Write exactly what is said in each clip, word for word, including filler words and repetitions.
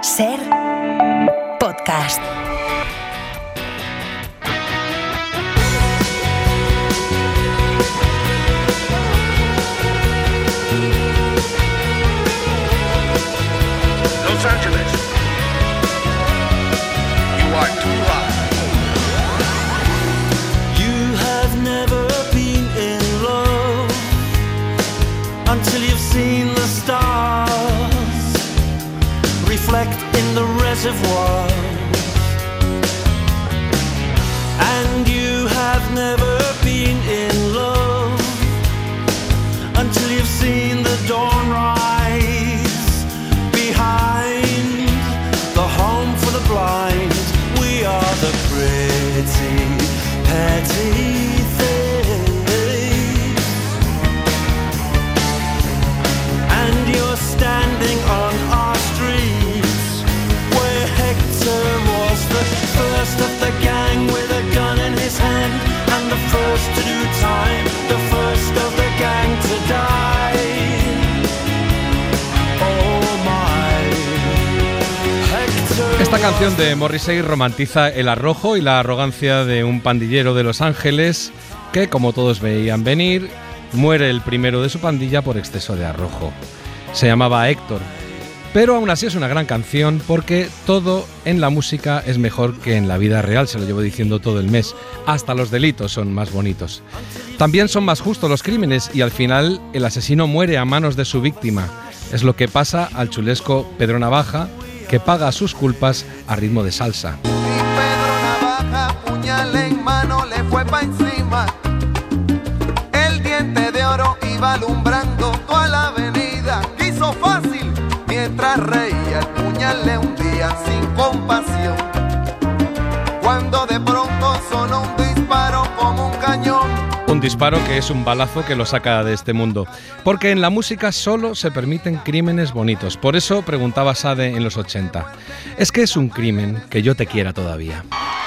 Ser podcast. Los Angeles, you are too hot. You have never been in love until you've seen the stars reflect in the reservoirs, and you have never been in love until you've seen the dawn rise behind the home for the blind. We are the pretty, petty things, and you're standing on our streets where Hector was the first of the gang with a gun in his hand, and the first to do time, the first of the gang to die. Oh my Hector. Esta canción de Morrissey romantiza el arrojo y la arrogancia de un pandillero de Los Ángeles que, como todos veían venir, muere el primero de su pandilla por exceso de arrojo. Se llamaba Héctor, pero aún así es una gran canción porque todo en la música es mejor que en la vida real, se lo llevo diciendo todo el mes. Hasta los delitos son más bonitos. También son más justos los crímenes y al final el asesino muere a manos de su víctima. Es lo que pasa al chulesco Pedro Navaja, que paga sus culpas a ritmo de salsa. Y Pedro Navaja, puñal en mano, le fue pa' encima. El diente de oro iba alumbrando toda la avenida. Quiso fácil mientras reía, el puñal le hundía sin compasión. Cuando de pronto sonó un disparo como un cañón. Un disparo que es un balazo que lo saca de este mundo. Porque en la música solo se permiten crímenes bonitos. Por eso preguntaba Sade en los ochenta. ¿Es que es un crimen que yo te quiera todavía?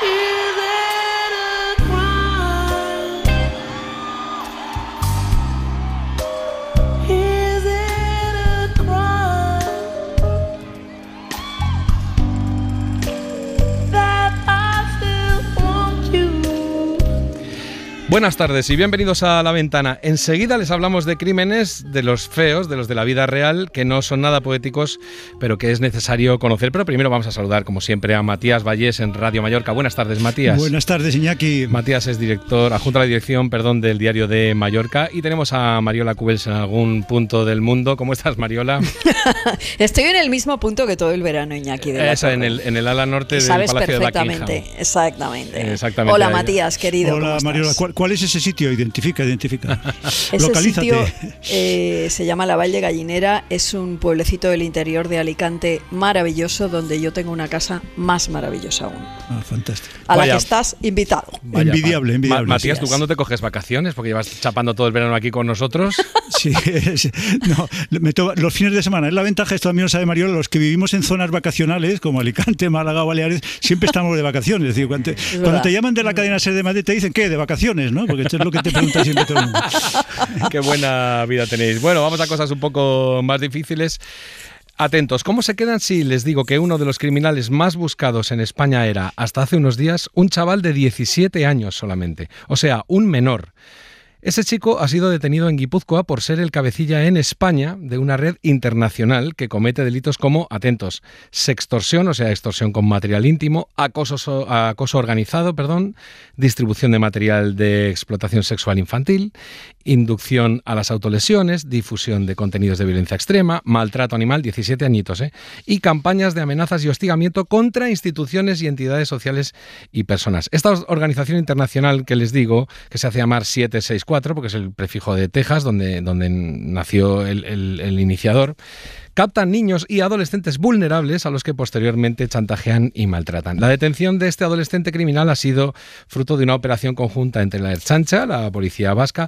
Buenas tardes y bienvenidos a La Ventana. Enseguida les hablamos de crímenes, de los feos, de los de la vida real, que no son nada poéticos, pero que es necesario conocer. Pero primero vamos a saludar, como siempre, a Matías Vallés en Radio Mallorca. Buenas tardes, Matías. Buenas tardes, Iñaki. Matías es director, adjunto a la dirección, perdón, del Diario de Mallorca. Y tenemos a Mariola Cubels en algún punto del mundo. ¿Cómo estás, Mariola? Estoy en el mismo punto que todo el verano, Iñaki. De la Esa, en el, en el ala norte del Sabes Palacio de Buckingham. perfectamente, exactamente. Exactamente. Hola, Matías, querido. Hola, Mariola. ¿Cuál, ¿Cuál es ese sitio? Identifica, identifica. Ese Localízate. sitio eh, se llama La Vall de Gallinera, es un pueblecito del interior de Alicante maravilloso, donde yo tengo una casa más maravillosa aún. Ah, fantástico. A Vaya. la que estás invitado. Vaya, envidiable, envidiable. Ma- Matías, sí ¿tú es. cuándo te coges vacaciones? Porque llevas chapando todo el verano aquí con nosotros. Sí, es- no, me to- los fines de semana. Es la ventaja, esto también lo sabe Mariola, los que vivimos en zonas vacacionales, como Alicante, Málaga, Baleares, siempre estamos de vacaciones. Es decir, cuando, te, cuando verdad. te llaman de la cadena SER de Madrid, te dicen, ¿qué? ¿De vacaciones? ¿No? Porque esto es lo que te pregunta siempre todo el mundo. Qué buena vida tenéis. Bueno, vamos a cosas un poco más difíciles. Atentos, ¿cómo se quedan si les digo que uno de los criminales más buscados en España era, hasta hace unos días, un chaval de diecisiete años solamente? O sea, un menor. Ese chico ha sido detenido en Guipúzcoa por ser el cabecilla en España de una red internacional que comete delitos como, atentos, sextorsión, o sea, extorsión con material íntimo, acoso, so- acoso organizado, perdón, distribución de material de explotación sexual infantil, inducción a las autolesiones, difusión de contenidos de violencia extrema, maltrato animal, diecisiete añitos, ¿eh? Y campañas de amenazas y hostigamiento contra instituciones y entidades sociales y personas. Esta organización internacional que les digo, que se hace llamar siete seis cuatro, porque es el prefijo de Texas, donde, donde nació el, el, el iniciador, captan niños y adolescentes vulnerables a los que posteriormente chantajean y maltratan. La detención de este adolescente criminal ha sido fruto de una operación conjunta entre la Ertzaintza, la policía vasca, los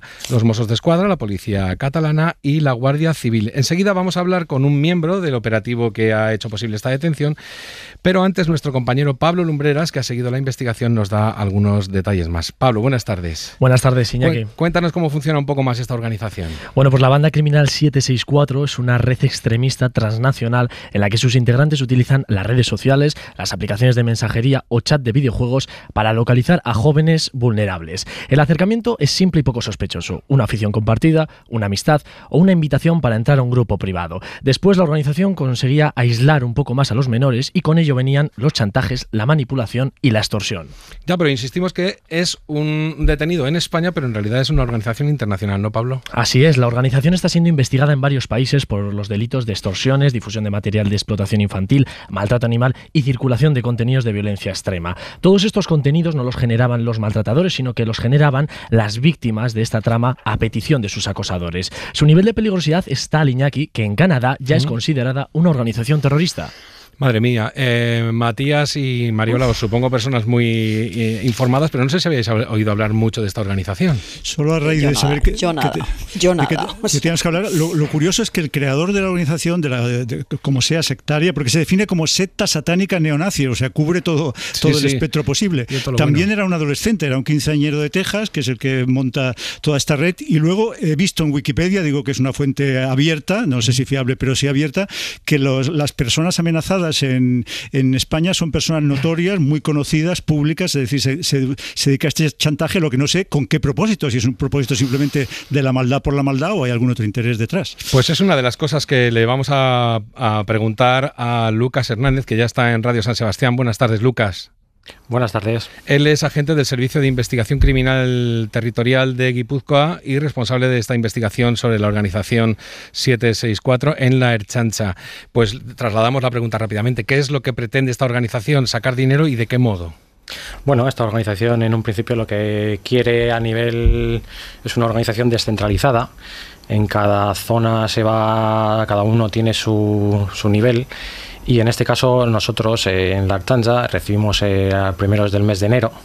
los Mossos d'Esquadra, la Policía Catalana y la Guardia Civil. Enseguida vamos a hablar con un miembro del operativo que ha hecho posible esta detención, pero antes nuestro compañero Pablo Lumbreras, que ha seguido la investigación, nos da algunos detalles más. Pablo, buenas tardes. Buenas tardes, Iñaki. Cuéntanos cómo funciona un poco más esta organización. Bueno, pues la banda criminal siete seis cuatro es una red extremista transnacional en la que sus integrantes utilizan las redes sociales, las aplicaciones de mensajería o chat de videojuegos para localizar a jóvenes vulnerables. El acercamiento es simple y poco sospechoso. Una afición compartida, una amistad o una invitación para entrar a un grupo privado. Después la organización conseguía aislar un poco más a los menores y con ello venían los chantajes, la manipulación y la extorsión. Ya, pero insistimos que es un detenido en España, pero en realidad es una organización internacional, ¿no, Pablo? Así es, la organización está siendo investigada en varios países por los delitos de extorsiones, difusión de material de explotación infantil, maltrato animal y circulación de contenidos de violencia extrema. Todos estos contenidos no los generaban los maltratadores, sino que los generaban las víctimas de esta trama a petición de sus acosadores. Su nivel de peligrosidad es tal, Iñaki, que en Canadá ya es considerada una organización terrorista. Madre mía, eh, Matías y Mariola, os supongo personas muy eh, informadas, pero no sé si habéis oído hablar mucho de esta organización. Solo a raíz yo de nada, saber que, yo nada, que, te, yo nada. que, te, que tienes que hablar, lo, lo curioso es que el creador de la organización, de la, de, de, como sea sectaria, porque se define como secta satánica neonazi, o sea, cubre todo, todo sí, el sí. espectro posible. También bueno. Era un adolescente, era un quinceañero de Texas, que es el que monta toda esta red, y luego he visto en Wikipedia, digo que es una fuente abierta, no sé si fiable, pero sí abierta, que los, las personas amenazadas en En España son personas notorias, muy conocidas, públicas, es decir, se, se, se dedica a este chantaje, lo que no sé con qué propósito, si es un propósito simplemente de la maldad por la maldad o hay algún otro interés detrás. Pues es una de las cosas que le vamos a, a preguntar a Lucas Hernández, que ya está en Radio San Sebastián. Buenas tardes, Lucas. Buenas tardes. Él es agente del Servicio de Investigación Criminal Territorial de Guipúzcoa y responsable de esta investigación sobre la organización siete seis cuatro en la Ertzaintza. Pues trasladamos la pregunta rápidamente. ¿Qué es lo que pretende esta organización? ¿Sacar dinero y de qué modo? Bueno, esta organización en un principio lo que quiere a nivel... es una organización descentralizada. En cada zona se va... cada uno tiene su, su nivel. Y en este caso nosotros eh, en la Ertzaintza recibimos eh, a primeros del mes de enero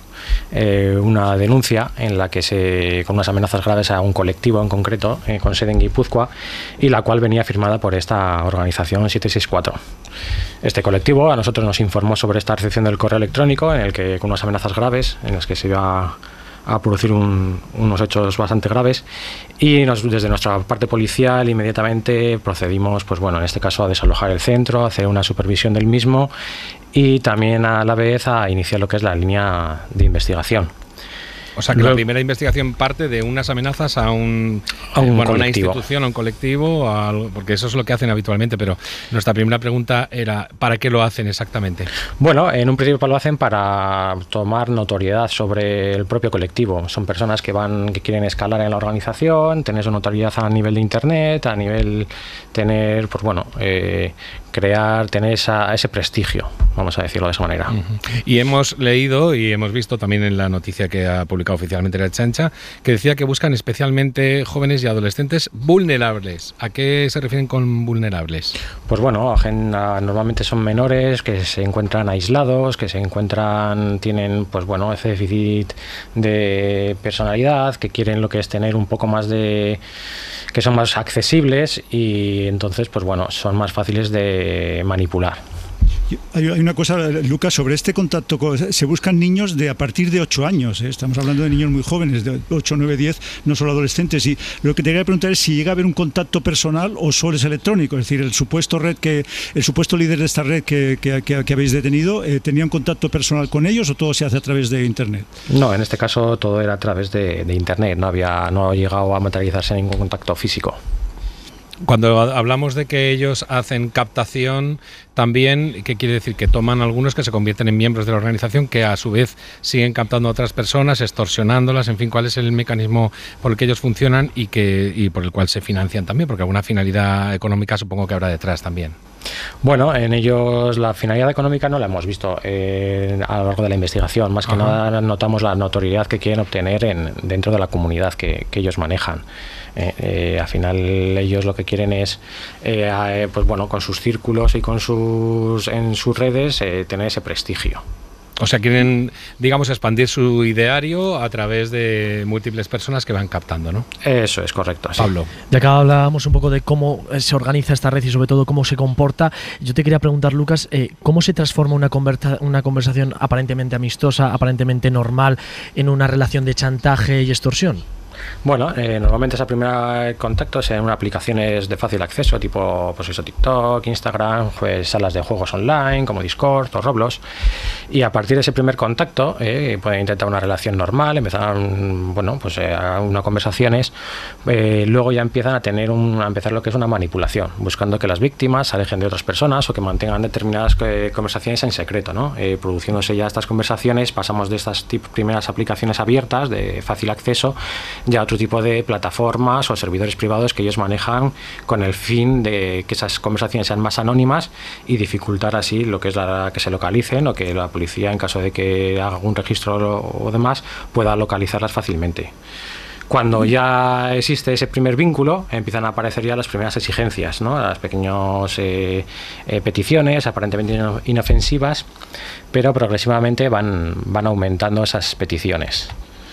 eh, una denuncia en la que se con unas amenazas graves a un colectivo en concreto eh, con sede en Guipúzcoa y la cual venía firmada por esta organización siete seis cuatro. Este colectivo a nosotros nos informó sobre esta recepción del correo electrónico en el que con unas amenazas graves en las que se iba a a producir un, unos hechos bastante graves y nos, desde nuestra parte policial inmediatamente procedimos, pues bueno, en este caso a desalojar el centro, a hacer una supervisión del mismo y también a la vez a iniciar lo que es la línea de investigación. O sea que Luego, la primera investigación parte de unas amenazas a un a un bueno, colectivo. Una institución, a un colectivo, a algo, porque eso es lo que hacen habitualmente, pero nuestra primera pregunta era ¿para qué lo hacen exactamente? Bueno, en un principio lo hacen para tomar notoriedad sobre el propio colectivo. Son personas que van, que quieren escalar en la organización, tener su notoriedad a nivel de internet, a nivel tener, pues bueno, eh, crear, tener esa, ese prestigio, vamos a decirlo de esa manera. Uh-huh. Y hemos leído y hemos visto también en la noticia que ha publicado oficialmente la Ertzaintza, que decía que buscan especialmente jóvenes y adolescentes vulnerables. ¿A qué se refieren con vulnerables? Pues bueno, normalmente son menores que se encuentran aislados, que se encuentran, tienen pues bueno, ese déficit de personalidad, que quieren lo que es tener un poco más de... que son más accesibles y entonces pues bueno, son más fáciles de manipular. Hay una cosa, Lucas, sobre este contacto. Se buscan niños de a partir de ocho años, ¿eh? Estamos hablando de niños muy jóvenes, de ocho, nueve, diez, no solo adolescentes. Y lo que te quería preguntar es si llega a haber un contacto personal o solo es electrónico. Es decir, el supuesto red que el supuesto líder de esta red que, que, que, que habéis detenido, eh, ¿tenía un contacto personal con ellos o todo se hace a través de Internet? No, en este caso todo era a través de, de Internet. No había, no ha llegado a materializarse ningún contacto físico. Cuando hablamos de que ellos hacen captación, también, ¿qué quiere decir? Que toman algunos que se convierten en miembros de la organización, que a su vez siguen captando a otras personas, extorsionándolas, en fin, ¿cuál es el mecanismo por el que ellos funcionan y, que, y por el cual se financian también? Porque alguna finalidad económica supongo que habrá detrás también. Bueno, en ellos la finalidad económica no la hemos visto eh, a lo largo de la investigación. Más que Ajá. nada notamos la notoriedad que quieren obtener en, dentro de la comunidad que, que ellos manejan. Eh, eh, al final ellos lo que quieren es, eh, eh, pues bueno, con sus círculos y con sus en sus redes eh, tener ese prestigio. O sea, quieren, digamos, expandir su ideario a través de múltiples personas que van captando, ¿no? Eso es correcto. Sí. Pablo. Ya que hablábamos un poco de cómo se organiza esta red y sobre todo cómo se comporta, yo te quería preguntar, Lucas, eh, ¿cómo se transforma una, conversa, una conversación aparentemente amistosa, aparentemente normal, en una relación de chantaje y extorsión? Bueno, eh, normalmente ese primer contacto es en aplicaciones de fácil acceso, tipo pues eso, TikTok, Instagram, pues salas de juegos online como Discord o Roblox, y a partir de ese primer contacto eh, pueden intentar una relación normal, empezar bueno, pues eh, unas conversaciones, eh, luego ya empiezan a tener un, a empezar lo que es una manipulación, buscando que las víctimas se alejen de otras personas o que mantengan determinadas eh, conversaciones en secreto, ¿no? Eh, produciéndose ya estas conversaciones, pasamos de estas primeras aplicaciones abiertas de fácil acceso ya a otro tipo de plataformas o servidores privados que ellos manejan con el fin de que esas conversaciones sean más anónimas y dificultar así lo que es la que se localicen o que la policía, en caso de que haga algún registro o demás, pueda localizarlas fácilmente. Cuando ya existe ese primer vínculo, empiezan a aparecer ya las primeras exigencias, ¿no? Las pequeñas eh, eh, peticiones, aparentemente inofensivas, pero progresivamente van, van aumentando esas peticiones.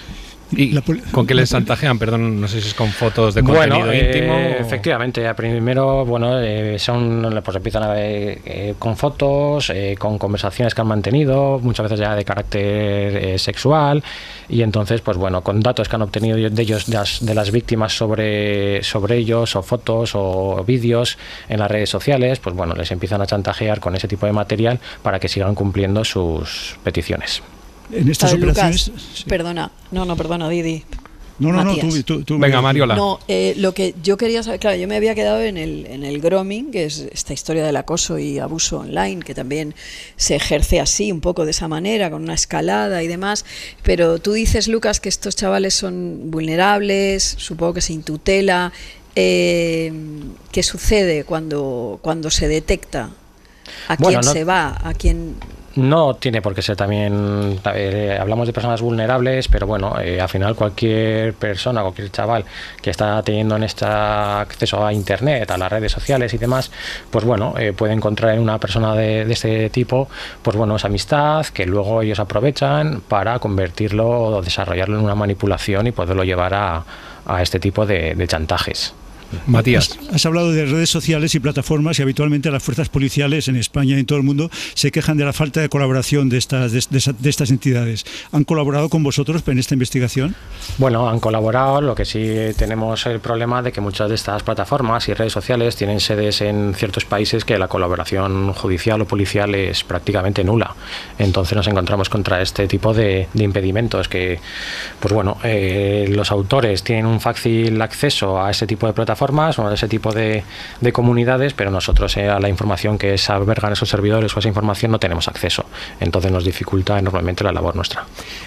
¿Y con qué les chantajean? Perdón, no sé si es con fotos de contenido bueno, íntimo. Eh, o... Efectivamente, primero, bueno, eh, son, pues empiezan a ver eh, con fotos, eh, con conversaciones que han mantenido, muchas veces ya de carácter eh, sexual, y entonces, pues bueno, con datos que han obtenido de ellos, de las, de las víctimas sobre, sobre ellos, o fotos o vídeos en las redes sociales, pues bueno, les empiezan a chantajear con ese tipo de material para que sigan cumpliendo sus peticiones. En estas Ver, operaciones... Lucas, sí. Perdona, no, no, perdona, Didi. No, no, Matías. no, tú, tú, tú Venga, Mariola. No, eh, lo que yo quería saber, claro, yo me había quedado en el, en el grooming, que es esta historia del acoso y abuso online, que también se ejerce así, un poco de esa manera, con una escalada y demás, pero tú dices, Lucas, que estos chavales son vulnerables, supongo que sin tutela. Eh, ¿Qué sucede cuando, cuando se detecta? ¿A Bueno, quién no... se va? ¿A quién...? No tiene por qué ser también, eh, hablamos de personas vulnerables, pero bueno, eh, al final cualquier persona, cualquier chaval que está teniendo en este acceso a internet, a las redes sociales y demás, pues bueno, eh, puede encontrar en una persona de, de este tipo, pues bueno, esa amistad que luego ellos aprovechan para convertirlo o desarrollarlo en una manipulación y poderlo llevar a, a este tipo de, de chantajes. Matías. Has, has hablado de redes sociales y plataformas y habitualmente las fuerzas policiales en España y en todo el mundo se quejan de la falta de colaboración de estas, de, de, de estas entidades. ¿Han colaborado con vosotros en esta investigación? Bueno, han colaborado, lo que sí tenemos el problema de que muchas de estas plataformas y redes sociales tienen sedes en ciertos países que la colaboración judicial o policial es prácticamente nula. Entonces nos encontramos contra este tipo de, de impedimentos que, pues bueno, eh, los autores tienen un fácil acceso a ese tipo de plataformas o a ese tipo de, de comunidades, pero nosotros eh, a la información que se albergan esos servidores o a esa información no tenemos acceso. Entonces nos dificulta enormemente la labor nuestra.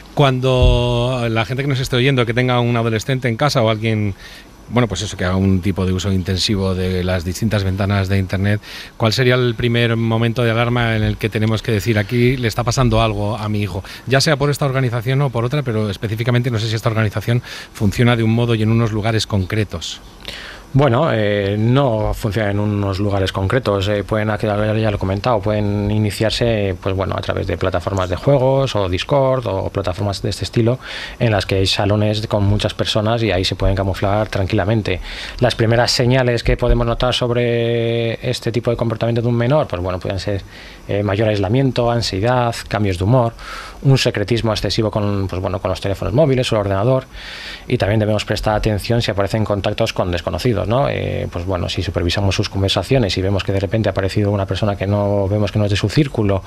Cuando la gente que nos esté oyendo, que tenga un adolescente en casa o alguien, bueno, pues eso, que haga un tipo de uso intensivo de las distintas ventanas de Internet, ¿cuál sería el primer momento de alarma en el que tenemos que decir aquí le está pasando algo a mi hijo? Ya sea por esta organización o por otra, pero específicamente no sé si esta organización funciona de un modo y en unos lugares concretos. Bueno, eh, no funciona en unos lugares concretos. Eh, pueden, ya lo he comentado, pueden iniciarse, pues bueno, a través de plataformas de juegos o Discord o plataformas de este estilo, en las que hay salones con muchas personas y ahí se pueden camuflar tranquilamente. Las primeras señales que podemos notar sobre este tipo de comportamiento de un menor, pues bueno, pueden ser eh, mayor aislamiento, ansiedad, cambios de humor, un secretismo excesivo con, pues bueno, con los teléfonos móviles o el ordenador, y también debemos prestar atención si aparecen contactos con desconocidos, ¿no? Eh, pues bueno, si supervisamos sus conversaciones y vemos que de repente ha aparecido una persona que no vemos que no es de su círculo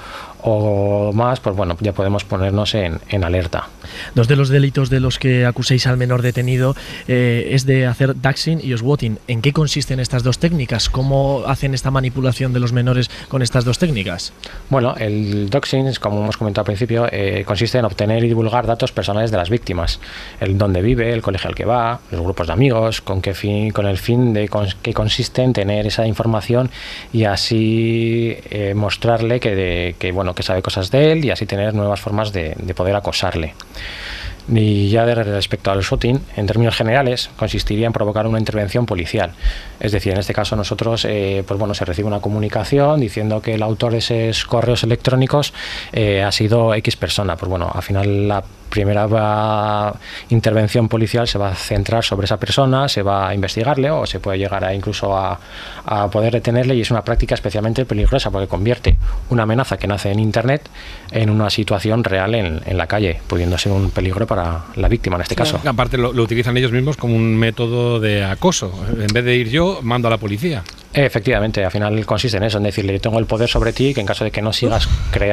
o más, pues bueno, ya podemos ponernos en, en alerta. Dos de los delitos de los que acuséis al menor detenido eh, es de hacer doxing y swatting. ¿En qué consisten estas dos técnicas? ¿Cómo hacen esta manipulación de los menores con estas dos técnicas? Bueno, el doxing, como hemos comentado al principio, eh, consiste en obtener y divulgar datos personales de las víctimas, el dónde vive, el colegio al que va, los grupos de amigos, con qué fin, con el fin de con, que consiste en tener esa información y así eh, mostrarle que, de, que bueno que sabe cosas de él y así tener nuevas formas de, de poder acosarle. Y ya de respecto al shooting, en términos generales, consistiría en provocar una intervención policial. Es decir, en este caso nosotros, eh, pues bueno, se recibe una comunicación diciendo que el autor de esos correos electrónicos eh, ha sido X persona. Pues bueno, al final la primera va, intervención policial se va a centrar sobre esa persona, se va a investigarle o se puede llegar a incluso a, a poder detenerle, y es una práctica especialmente peligrosa porque convierte una amenaza que nace en Internet en una situación real en, en la calle, pudiendo ser un peligro para la víctima en este caso. Aparte lo, lo utilizan ellos mismos como un método de acoso. En vez de ir yo, mando a la policía. Efectivamente, al final consiste en eso, en decirle, yo tengo el poder sobre ti, que en caso de que no sigas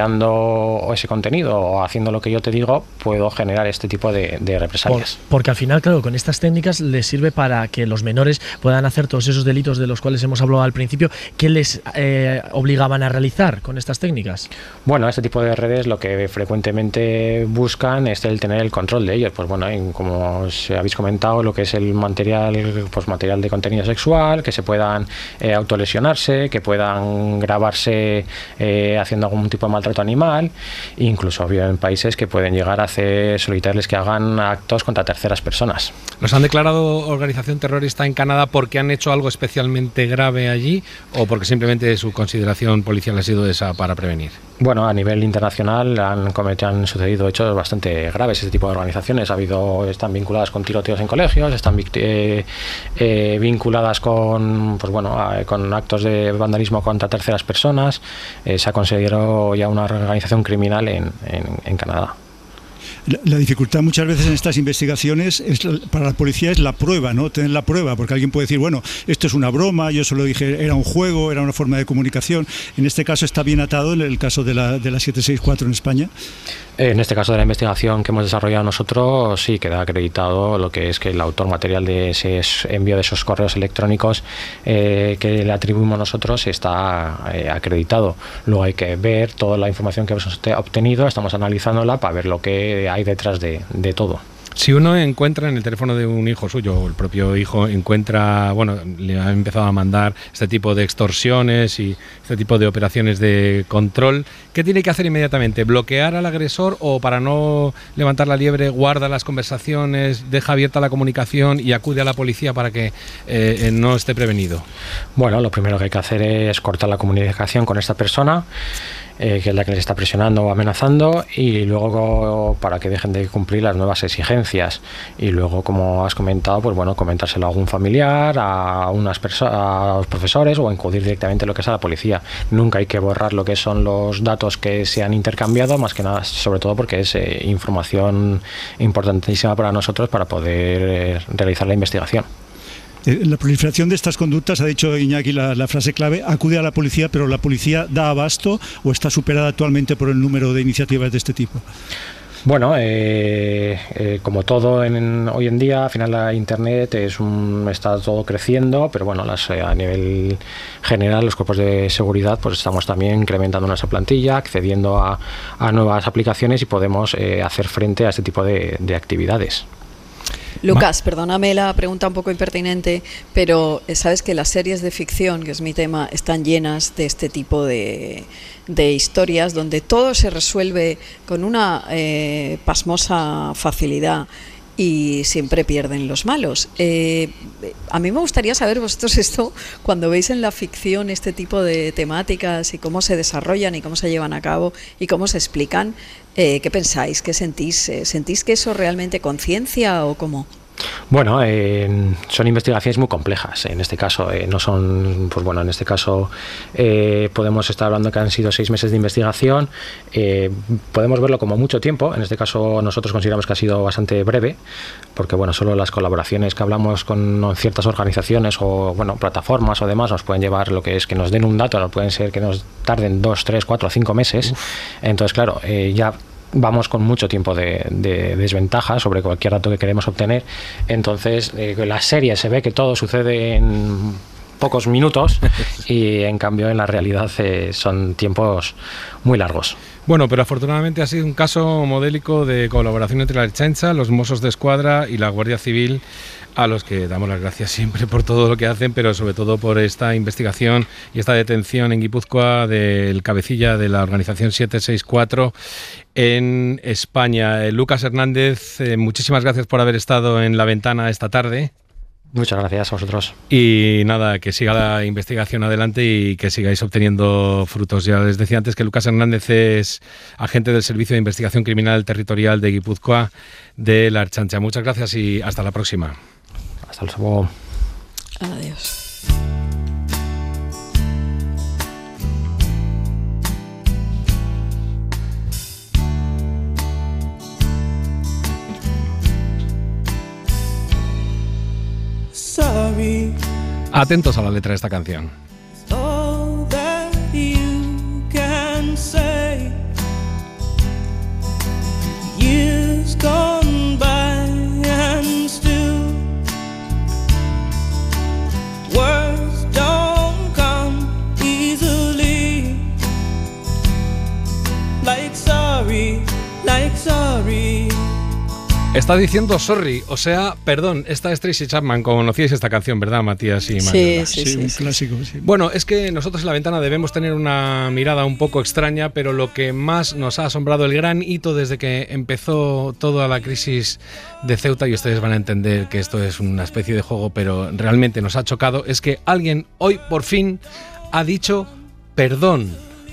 creando ese contenido o haciendo lo que yo te digo, puedo generar este tipo de, de represalias. Por, porque al final, claro, con estas técnicas les sirve para que los menores puedan hacer todos esos delitos de los cuales hemos hablado al principio. ¿Qué les eh, obligaban a realizar con estas técnicas? Bueno, este tipo de redes lo que frecuentemente buscan es el tener el control de ellos. Pues bueno, como os habéis comentado, lo que es el material, pues material de contenido sexual, que se puedan eh, autolesionarse, que puedan grabarse eh, haciendo algún tipo de maltrato animal, incluso había en países que pueden llegar a hacer, solicitarles que hagan actos contra terceras personas. ¿Nos han declarado organización terrorista en Canadá porque han hecho algo especialmente grave allí o porque simplemente su consideración policial ha sido esa para prevenir? Bueno, a nivel internacional han, han sucedido hechos bastante graves. Este tipo de organizaciones ha habido, están vinculadas con tiroteos en colegios, están eh, eh, vinculadas con, pues bueno, a, con actos de vandalismo contra terceras personas. Eh, se ha considerado ya una organización criminal en, en, en Canadá. La, la dificultad muchas veces en estas investigaciones es, para la policía es la prueba, ¿no? Tener la prueba, porque alguien puede decir, bueno, esto es una broma, yo solo dije, era un juego, era una forma de comunicación. En este caso está bien atado en el caso de la, de la siete seis cuatro en España. En este caso de la investigación que hemos desarrollado nosotros, sí queda acreditado lo que es que el autor material de ese envío de esos correos electrónicos eh, que le atribuimos nosotros está eh, acreditado. Luego hay que ver toda la información que hemos obtenido, estamos analizándola para ver lo que hay detrás de, de todo. Si uno encuentra en el teléfono de un hijo suyo, o el propio hijo encuentra, bueno, le ha empezado a mandar este tipo de extorsiones y este tipo de operaciones de control, ¿qué tiene que hacer inmediatamente? ¿Bloquear al agresor o, para no levantar la liebre, guarda las conversaciones, deja abierta la comunicación y acude a la policía para que eh, no esté prevenido? Bueno, lo primero que hay que hacer es cortar la comunicación con esta persona, Eh, que es la que les está presionando o amenazando, y luego para que dejen de cumplir las nuevas exigencias, y luego, como has comentado, pues bueno, comentárselo a algún familiar, a unas perso- a los profesores, o acudir directamente lo que es a la policía. Nunca hay que borrar lo que son los datos que se han intercambiado, más que nada, sobre todo porque es eh, información importantísima para nosotros para poder eh, realizar la investigación. La proliferación de estas conductas, ha dicho Iñaki la, la frase clave, acude a la policía, pero ¿la policía da abasto o está superada actualmente por el número de iniciativas de este tipo? Bueno, eh, eh, como todo en, hoy en día, al final la Internet es un, está todo creciendo, pero bueno, las, eh, a nivel general los cuerpos de seguridad pues estamos también incrementando nuestra plantilla, accediendo a, a nuevas aplicaciones y podemos eh, hacer frente a este tipo de, de actividades. Lucas, perdóname la pregunta un poco impertinente, pero sabes que las series de ficción, que es mi tema, están llenas de este tipo de, de historias donde todo se resuelve con una eh, pasmosa facilidad y siempre pierden los malos. Eh, a mí me gustaría saber vosotros esto, cuando veis en la ficción este tipo de temáticas y cómo se desarrollan y cómo se llevan a cabo y cómo se explican, eh, ¿qué pensáis? ¿Qué sentís? ¿Sentís que eso realmente conciencia o cómo? Bueno, eh, son investigaciones muy complejas. En este caso, eh, no son, pues bueno, en este caso eh, podemos estar hablando que han sido seis meses de investigación. Eh, podemos verlo como mucho tiempo. En este caso, nosotros consideramos que ha sido bastante breve, porque bueno, solo las colaboraciones que hablamos con ciertas organizaciones o bueno, plataformas o demás nos pueden llevar lo que es que nos den un dato, no pueden ser que nos tarden dos, tres, cuatro, cinco meses. Uf. Entonces, claro, eh, ya vamos con mucho tiempo de, de desventaja sobre cualquier dato que queremos obtener. Entonces, eh, la serie se ve que todo sucede en pocos minutos y en cambio en la realidad eh, son tiempos muy largos. Bueno, pero afortunadamente ha sido un caso modélico de colaboración entre la Ertzaintza, los Mossos de Escuadra y la Guardia Civil, a los que damos las gracias siempre por todo lo que hacen, pero sobre todo por esta investigación y esta detención en Guipúzcoa del cabecilla de la organización siete seis cuatro en España. Eh, Lucas Hernández, eh, muchísimas gracias por haber estado en La Ventana esta tarde. Muchas gracias a vosotros. Y nada, que siga la investigación adelante y que sigáis obteniendo frutos. Ya les decía antes que Lucas Hernández es agente del Servicio de Investigación Criminal Territorial de Guipúzcoa de la Ertzaintza. Muchas gracias y hasta la próxima. Hasta luego. Adiós. Sorry. Atentos a la letra de esta canción. All that you can say. Years gone by and still words don't come easily. Like sorry, like sorry. Está diciendo sorry, o sea, perdón. Esta es Tracy Chapman. Conocíais esta canción, ¿verdad, Matías y Manuela? Sí, sí, Sí, sí, un sí. clásico. Sí. Bueno, es que nosotros en La Ventana debemos tener una mirada un poco extraña, pero lo que más nos ha asombrado, el gran hito desde que empezó toda la crisis de Ceuta, y ustedes van a entender que esto es una especie de juego, pero realmente nos ha chocado, es que alguien hoy por fin ha dicho perdón.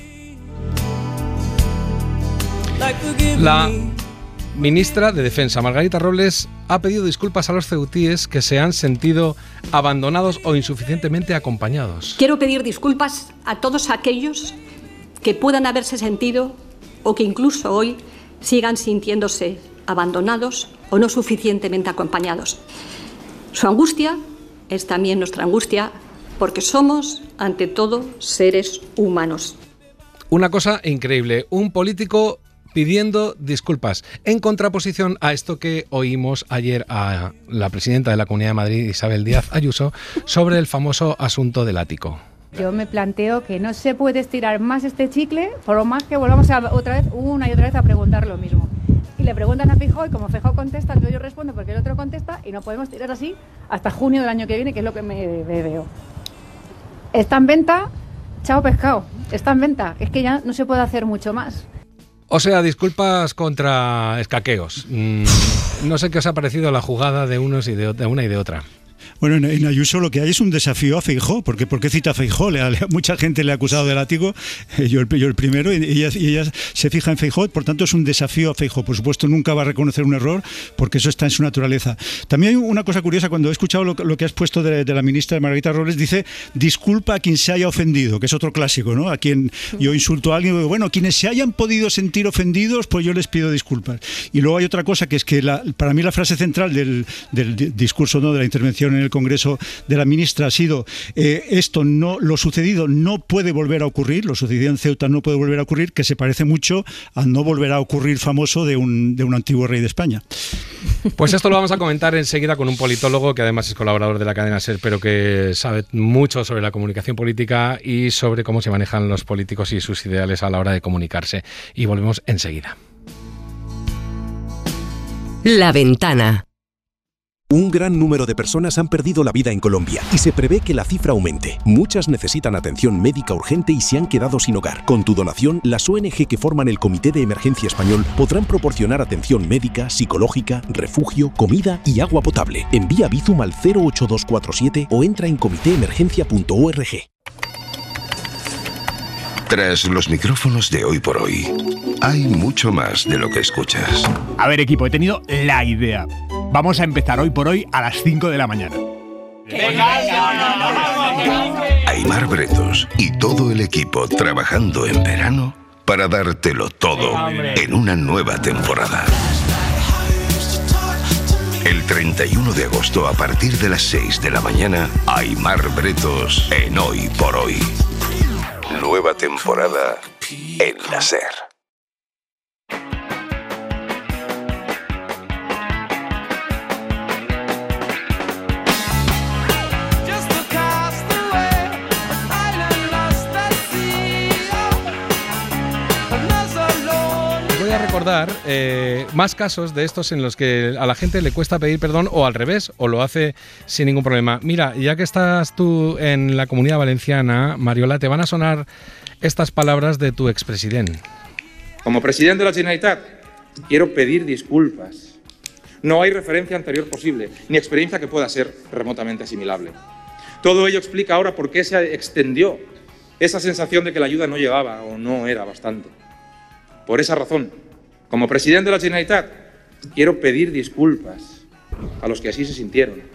La ministra de Defensa, Margarita Robles, ha pedido disculpas a los ceutíes que se han sentido abandonados o insuficientemente acompañados. Quiero pedir disculpas a todos aquellos que puedan haberse sentido o que incluso hoy sigan sintiéndose abandonados o no suficientemente acompañados. Su angustia es también nuestra angustia porque somos, ante todo, seres humanos. Una cosa increíble, un político pidiendo disculpas, en contraposición a esto que oímos ayer a la presidenta de la Comunidad de Madrid, Isabel Díaz Ayuso, sobre el famoso asunto del ático. Yo me planteo que no se puede estirar más este chicle, por lo más que volvamos a, otra vez, una y otra vez a preguntar lo mismo. Y le preguntan a Feijóo y como Feijóo contesta, entonces yo respondo porque el otro contesta y no podemos tirar así hasta junio del año que viene, que es lo que me, me veo. Está en venta, chao pescado, está en venta, es que ya no se puede hacer mucho más. O sea, disculpas contra escaqueos. Mm, no sé qué os ha parecido la jugada de unos y de, de una y de otra. Bueno, en, en Ayuso lo que hay es un desafío a Feijóo, porque ¿por qué cita a Feijóo? Le, le, mucha gente le ha acusado de látigo, eh, yo, el, yo el primero, y ella, y ella se fija en Feijóo, por tanto es un desafío a Feijóo. Por supuesto nunca va a reconocer un error, porque eso está en su naturaleza. También hay una cosa curiosa, cuando he escuchado lo, lo que has puesto de, de la ministra Margarita Robles, dice, disculpa a quien se haya ofendido, que es otro clásico, ¿no? A quien yo insulto a alguien, digo, bueno, quienes se hayan podido sentir ofendidos, pues yo les pido disculpas. Y luego hay otra cosa, que es que la, para mí la frase central del, del discurso, ¿no?, de la intervención en el Congreso de la ministra ha sido eh, esto no, lo sucedido no puede volver a ocurrir, lo sucedido en Ceuta no puede volver a ocurrir, que se parece mucho al no volver a ocurrir famoso de un, de un antiguo rey de España. Pues esto lo vamos a comentar enseguida con un politólogo que además es colaborador de la cadena SER, pero que sabe mucho sobre la comunicación política y sobre cómo se manejan los políticos y sus ideales a la hora de comunicarse. Y volvemos enseguida. La Ventana. Un gran número de personas han perdido la vida en Colombia y se prevé que la cifra aumente. Muchas necesitan atención médica urgente y se han quedado sin hogar. Con tu donación, las O N G que forman el Comité de Emergencia Español podrán proporcionar atención médica, psicológica, refugio, comida y agua potable. Envía Bizum al cero ocho dos cuatro siete o entra en comité emergencia punto org. Tras los micrófonos de Hoy por Hoy, hay mucho más de lo que escuchas. A ver, equipo, he tenido la idea. Vamos a empezar Hoy por Hoy a las cinco de la mañana. Aimar Bretos y todo el equipo trabajando en verano para dártelo todo en una nueva temporada. El treinta y uno de agosto a partir de las seis de la mañana, Aimar Bretos en Hoy por Hoy. Nueva temporada en la SER. Just look across the way. a recordar eh, más casos de estos en los que a la gente le cuesta pedir perdón o al revés, o lo hace sin ningún problema. Mira, ya que estás tú en la Comunidad Valenciana, Mariola, te van a sonar estas palabras de tu expresidente. Como presidente de la Generalitat, quiero pedir disculpas. No hay referencia anterior posible, ni experiencia que pueda ser remotamente asimilable. Todo ello explica ahora por qué se extendió esa sensación de que la ayuda no llegaba o no era bastante. Por esa razón, como presidente de la Generalitat, quiero pedir disculpas a los que así se sintieron.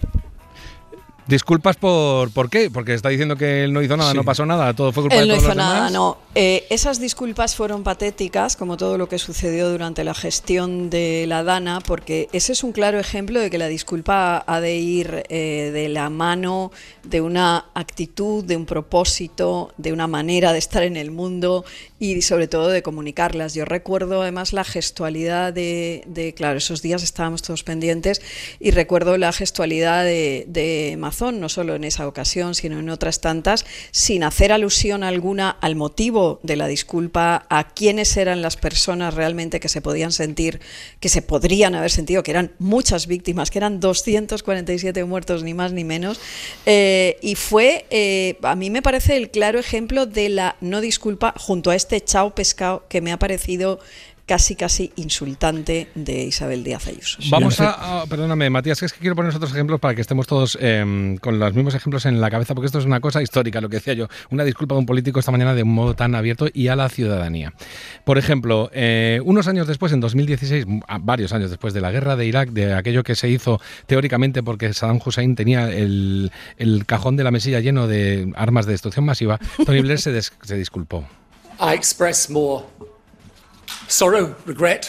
Disculpas por, ¿por qué? Porque está diciendo que él no hizo nada, sí. No pasó nada, todo fue culpa él de no todos hizo los nada, demás. No. Eh, esas disculpas fueron patéticas, como todo lo que sucedió durante la gestión de la Dana, porque ese es un claro ejemplo de que la disculpa ha de ir eh, de la mano de una actitud, de un propósito, de una manera de estar en el mundo y sobre todo de comunicarlas. Yo recuerdo además la gestualidad de, de claro, esos días estábamos todos pendientes y recuerdo la gestualidad de, de Mazón, no solo en esa ocasión, sino en otras tantas, sin hacer alusión alguna al motivo de la disculpa, a quiénes eran las personas realmente que se podían sentir, que se podrían haber sentido, que eran muchas víctimas, que eran doscientos cuarenta y siete muertos, ni más ni menos, eh, y fue, eh, a mí me parece el claro ejemplo de la no disculpa junto a este chao pescado que me ha parecido casi casi insultante de Isabel Díaz Ayuso. Vamos a, a, perdóname Matías, que es que quiero poner otros ejemplos para que estemos todos eh, con los mismos ejemplos en la cabeza, porque esto es una cosa histórica, lo que decía yo, una disculpa de un político esta mañana de un modo tan abierto y a la ciudadanía. Por ejemplo, eh, unos años después, en dos mil dieciséis, varios años después de la guerra de Irak, de aquello que se hizo teóricamente porque Saddam Hussein tenía el, el cajón de la mesilla lleno de armas de destrucción masiva, Tony Blair se, des, se disculpó. I express more sorrow, regret,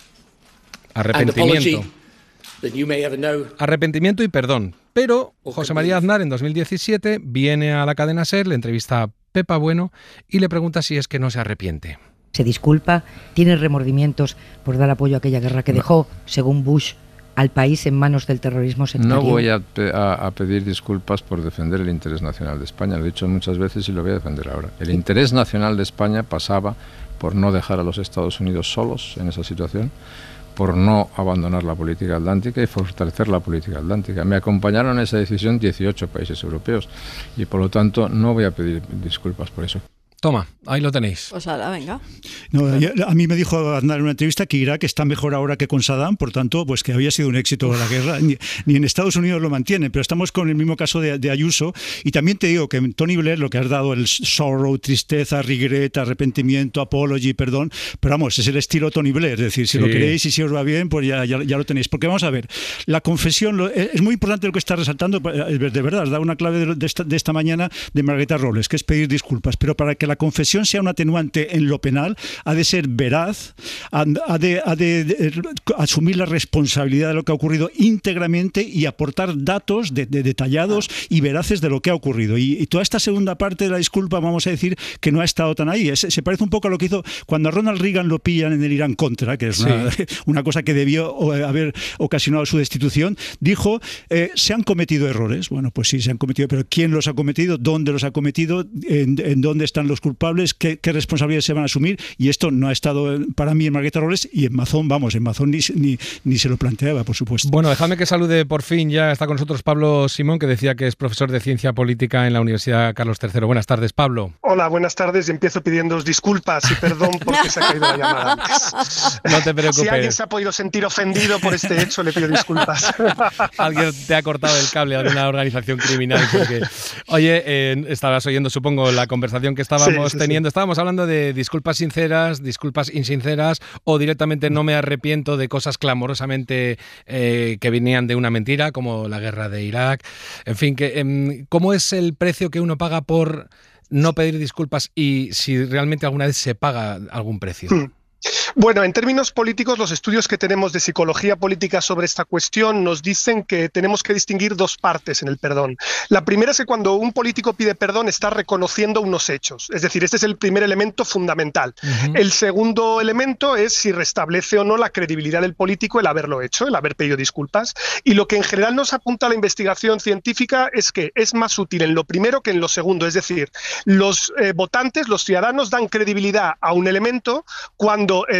arrepentimiento. That you may ever know. Arrepentimiento y perdón. Pero José María Aznar en dos mil diecisiete viene a la cadena SER, le entrevista a Pepa Bueno y le pregunta si es que no se arrepiente. Se disculpa, tiene remordimientos por dar apoyo a aquella guerra que dejó, según Bush, al país en manos del terrorismo sectario. No voy a, pe a, a pedir disculpas por defender el interés nacional de España, lo he dicho muchas veces y lo voy a defender ahora. El interés nacional de España pasaba por no dejar a los Estados Unidos solos en esa situación, por no abandonar la política atlántica y fortalecer la política atlántica. Me acompañaron en esa decisión dieciocho países europeos y por lo tanto no voy a pedir disculpas por eso. Toma, ahí lo tenéis. Pues ahora, venga. No, a mí me dijo Aznar en una entrevista que Irak está mejor ahora que con Saddam, por tanto, pues que había sido un éxito la guerra. Ni, ni en Estados Unidos lo mantienen, pero estamos con el mismo caso de, de Ayuso. Y también te digo que Tony Blair, lo que has dado, el sorrow, tristeza, regret, arrepentimiento, apology, perdón, pero vamos, es el estilo Tony Blair. Es decir, si sí. lo queréis y si os va bien, pues ya, ya, ya lo tenéis. Porque vamos a ver, la confesión, lo, es muy importante lo que está resaltando, de verdad, has dado una clave de, de, esta, de esta mañana de Margarita Robles, que es pedir disculpas, pero para que la confesión sea un atenuante en lo penal, ha de ser veraz, ha de, ha de, de asumir la responsabilidad de lo que ha ocurrido íntegramente y aportar datos de, de detallados y veraces de lo que ha ocurrido. Y, y toda esta segunda parte de la disculpa, vamos a decir que no ha estado tan ahí. Es, se parece un poco a lo que hizo cuando a Ronald Reagan lo pillan en el Irán Contra, que es sí. una, una cosa que debió haber ocasionado su destitución. Dijo, eh, se han cometido errores. Bueno, pues sí, se han cometido, pero ¿quién los ha cometido? ¿Dónde los ha cometido? ¿En, en dónde están los culpables? ¿Qué, qué responsabilidades se van a asumir? Y esto no ha estado para mí en Margarita Robles y en Mazón, vamos, en Mazón ni, ni, ni se lo planteaba, por supuesto. Bueno, dejadme que salude por fin, ya está con nosotros Pablo Simón, que decía que es profesor de Ciencia Política en la Universidad Carlos tercero. Buenas tardes, Pablo. Hola, buenas tardes, y empiezo pidiéndoos disculpas y perdón porque se ha caído la llamada antes. No te preocupes. Si alguien se ha podido sentir ofendido por este hecho, le pido disculpas. Alguien te ha cortado el cable, alguna organización criminal. Porque, oye, eh, estabas oyendo, supongo, la conversación que estábamos sí, sí, teniendo. Sí. Estábamos hablando de disculpas sinceras, disculpas insinceras o directamente no me arrepiento de cosas clamorosamente eh, que venían de una mentira, como la guerra de Irak. En fin, que, eh, ¿cómo es el precio que uno paga por no pedir disculpas y si realmente alguna vez se paga algún precio? Hmm. Bueno, en términos políticos, los estudios que tenemos de psicología política sobre esta cuestión nos dicen que tenemos que distinguir dos partes en el perdón. La primera es que cuando un político pide perdón está reconociendo unos hechos, es decir, este es el primer elemento fundamental. Uh-huh. El segundo elemento es si restablece o no la credibilidad del político el haberlo hecho, el haber pedido disculpas, y lo que en general nos apunta a la investigación científica es que es más útil en lo primero que en lo segundo, es decir, los eh, votantes, los ciudadanos dan credibilidad a un elemento cuando el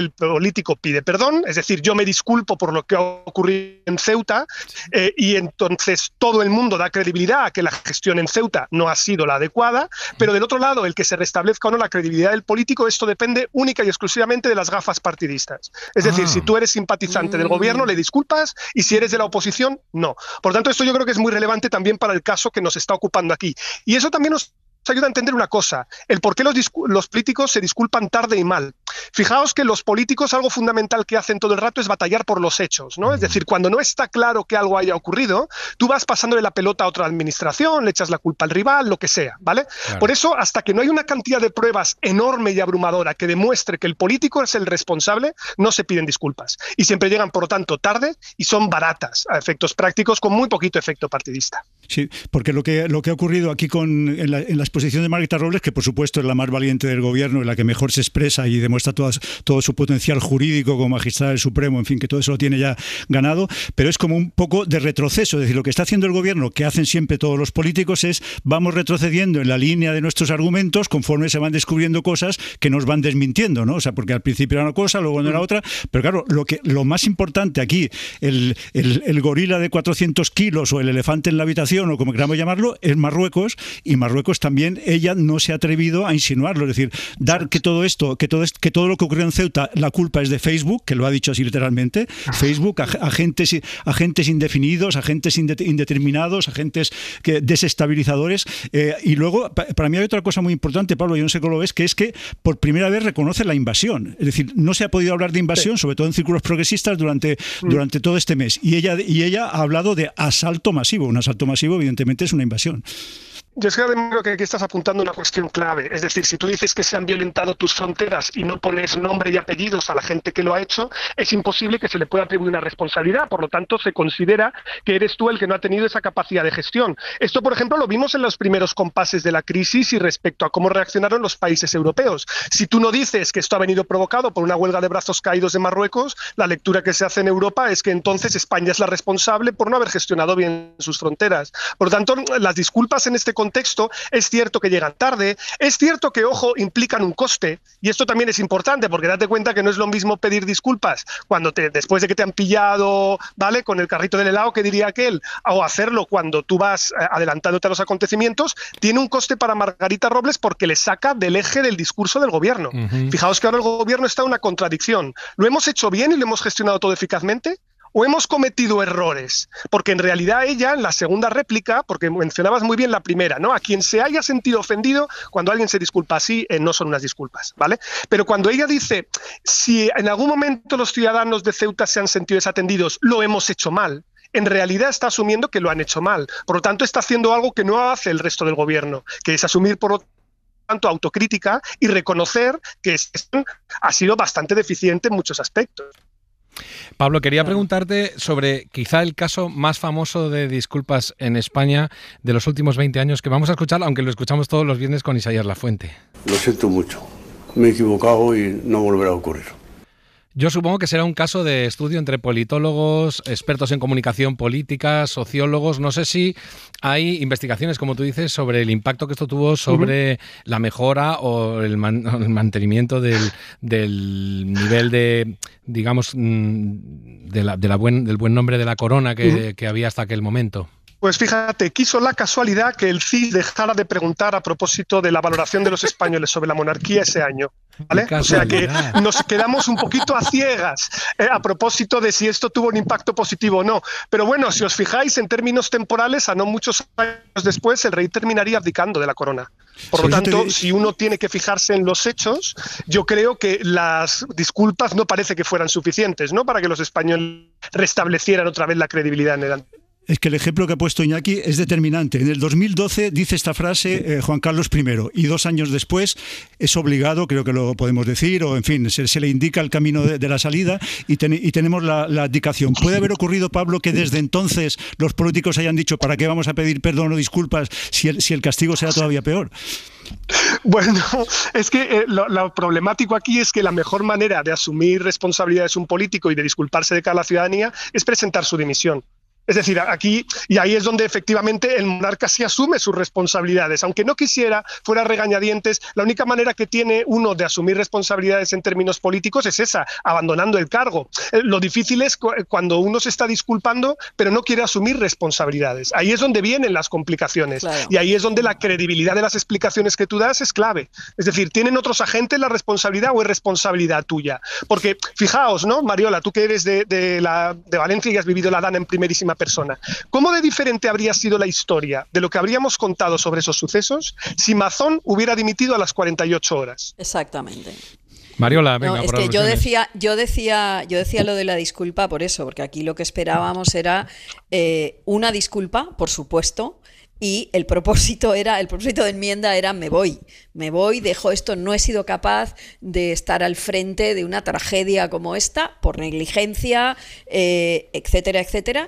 el político pide perdón, es decir, yo me disculpo por lo que ha ocurrido en Ceuta, eh, y entonces todo el mundo da credibilidad a que la gestión en Ceuta no ha sido la adecuada, pero del otro lado, el que se restablezca o no la credibilidad del político, esto depende única y exclusivamente de las gafas partidistas. Es decir, ah. si tú eres simpatizante mm. del gobierno, le disculpas, y si eres de la oposición, no. Por tanto, esto yo creo que es muy relevante también para el caso que nos está ocupando aquí. Y eso también nos ayuda a entender una cosa, el por qué los, los políticos se disculpan tarde y mal. Fijaos que los políticos, algo fundamental que hacen todo el rato es batallar por los hechos, ¿no? Es decir, cuando no está claro que algo haya ocurrido, tú vas pasándole la pelota a otra administración, le echas la culpa al rival, lo que sea, ¿vale? Claro. Por eso, hasta que no hay una cantidad de pruebas enorme y abrumadora que demuestre que el político es el responsable, no se piden disculpas. Y siempre llegan, por lo tanto, tarde y son baratas a efectos prácticos con muy poquito efecto partidista. Sí, porque lo que, lo que ha ocurrido aquí con, en, la, en la exposición de Margarita Robles, que por supuesto es la más valiente del gobierno y la que mejor se expresa y demuestra todas, todo su potencial jurídico como magistrada del Supremo, en fin, que todo eso lo tiene ya ganado, pero es como un poco de retroceso. Es decir, lo que está haciendo el gobierno, que hacen siempre todos los políticos, es vamos retrocediendo en la línea de nuestros argumentos conforme se van descubriendo cosas que nos van desmintiendo, ¿no? O sea, porque al principio era una cosa, luego no era otra, pero claro, lo, que, lo más importante aquí, el, el, el gorila de cuatrocientos kilos o el elefante en la habitación, o como queramos llamarlo, es Marruecos, y Marruecos también, ella no se ha atrevido a insinuarlo, es decir, dar que todo esto, que todo, que todo lo que ocurrió en Ceuta, la culpa es de Facebook, que lo ha dicho así literalmente, Facebook, agentes, agentes indefinidos, agentes indeterminados, agentes que, desestabilizadores, eh, y luego, para mí hay otra cosa muy importante, Pablo, yo no sé cómo lo ves, que es que por primera vez reconoce la invasión, es decir, no se ha podido hablar de invasión, sobre todo en círculos progresistas, durante, durante todo este mes, y ella, y ella ha hablado de asalto masivo, un asalto masivo evidentemente es una invasión. Yo es que creo que aquí estás apuntando una cuestión clave. Es decir, si tú dices que se han violentado tus fronteras y no pones nombre y apellidos a la gente que lo ha hecho, es imposible que se le pueda atribuir una responsabilidad. Por lo tanto, se considera que eres tú el que no ha tenido esa capacidad de gestión. Esto, por ejemplo, lo vimos en los primeros compases de la crisis y respecto a cómo reaccionaron los países europeos. Si tú no dices que esto ha venido provocado por una huelga de brazos caídos de Marruecos, la lectura que se hace en Europa es que entonces España es la responsable por no haber gestionado bien sus fronteras. Por lo tanto, las disculpas en este contexto contexto, es cierto que llegan tarde, es cierto que, ojo, implican un coste, y esto también es importante, porque date cuenta que no es lo mismo pedir disculpas cuando te, después de que te han pillado, ¿vale?, con el carrito del helado, que diría aquel, o hacerlo cuando tú vas adelantándote a los acontecimientos, tiene un coste para Margarita Robles porque le saca del eje del discurso del gobierno. Uh-huh. Fijaos que ahora el gobierno está en una contradicción. ¿Lo hemos hecho bien y lo hemos gestionado todo eficazmente? ¿O hemos cometido errores? Porque en realidad ella, en la segunda réplica, porque mencionabas muy bien la primera, ¿no? A quien se haya sentido ofendido, cuando alguien se disculpa así, eh, no son unas disculpas, ¿vale? Pero cuando ella dice, si en algún momento los ciudadanos de Ceuta se han sentido desatendidos, lo hemos hecho mal, en realidad está asumiendo que lo han hecho mal. Por lo tanto, está haciendo algo que no hace el resto del gobierno, que es asumir por lo tanto autocrítica y reconocer que ha sido bastante deficiente en muchos aspectos. Pablo, quería preguntarte sobre quizá el caso más famoso de disculpas en España de los últimos veinte años, que vamos a escuchar, aunque lo escuchamos todos los viernes con Isaías Lafuente. Lo siento mucho, me he equivocado y no volverá a ocurrir. Yo supongo que será un caso de estudio entre politólogos, expertos en comunicación política, sociólogos. No sé si hay investigaciones, como tú dices, sobre el impacto que esto tuvo sobre uh-huh. la mejora o el, man, el mantenimiento del, del nivel de, digamos, de la, de la buen, del buen nombre de la corona que, uh-huh. que había hasta aquel momento. Pues fíjate, quiso la casualidad que el C I S dejara de preguntar a propósito de la valoración de los españoles sobre la monarquía ese año, ¿vale? O sea que nos quedamos un poquito a ciegas eh, a propósito de si esto tuvo un impacto positivo o no. Pero bueno, si os fijáis en términos temporales, a no muchos años después el rey terminaría abdicando de la corona. Por lo tanto, si uno tiene que fijarse en los hechos, yo creo que las disculpas no parece que fueran suficientes, ¿no?, para que los españoles restablecieran otra vez la credibilidad en el... Es que el ejemplo que ha puesto Iñaki es determinante. En el dos mil doce dice esta frase eh, Juan Carlos primero y dos años después es obligado, creo que lo podemos decir, o en fin, se, se le indica el camino de, de la salida y, ten, y tenemos la, la abdicación. ¿Puede haber ocurrido, Pablo, que desde entonces los políticos hayan dicho ¿para qué vamos a pedir perdón o disculpas si el, si el castigo será todavía peor? Bueno, es que eh, lo, lo problemático aquí es que la mejor manera de asumir responsabilidades un político y de disculparse de cara a la ciudadanía es presentar su dimisión. Es decir, aquí, y ahí es donde efectivamente el monarca sí asume sus responsabilidades. Aunque no quisiera, fuera regañadientes, la única manera que tiene uno de asumir responsabilidades en términos políticos es esa, abandonando el cargo. Lo difícil es cuando uno se está disculpando, pero no quiere asumir responsabilidades. Ahí es donde vienen las complicaciones. Claro. Y ahí es donde la credibilidad de las explicaciones que tú das es clave. Es decir, ¿tienen otros agentes la responsabilidad o es responsabilidad tuya? Porque, fijaos, ¿no, Mariola? Tú que eres de, de, la, de Valencia y has vivido la Dana en primerísima persona. ¿Cómo de diferente habría sido la historia de lo que habríamos contado sobre esos sucesos si Mazón hubiera dimitido a las cuarenta y ocho horas? Exactamente. Mariola, venga, no, es por que yo decía, yo decía, yo decía lo de la disculpa por eso, porque aquí lo que esperábamos era eh, una disculpa, por supuesto. Y el propósito era, el propósito de enmienda era me voy, me voy, dejo esto, no he sido capaz de estar al frente de una tragedia como esta por negligencia, eh, etcétera, etcétera.